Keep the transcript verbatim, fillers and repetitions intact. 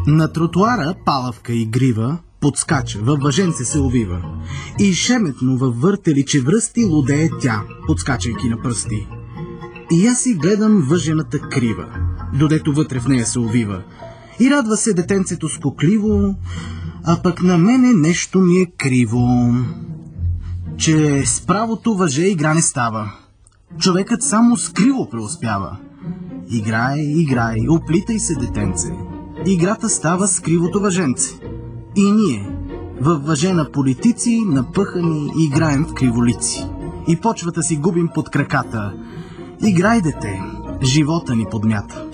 На тротуара палавка игрива подскача, във въженце се увива. И шеметно във въртели, че връсти, лудее тя, подскачайки на пръсти. И аз си гледам въжената крива, додето вътре в нея се увива. И радва се детенцето скокливо, а пък на мене нещо ми е криво. Че с правото въже игра не става. Човекът само с криво преуспява. Играй, играй, оплитай се, детенце. Играта става с кривото въженце. И ние, във въжена политици, напъхани, играем в криволици. И почвата си губим под краката. Играй, дете, живота ни подмята.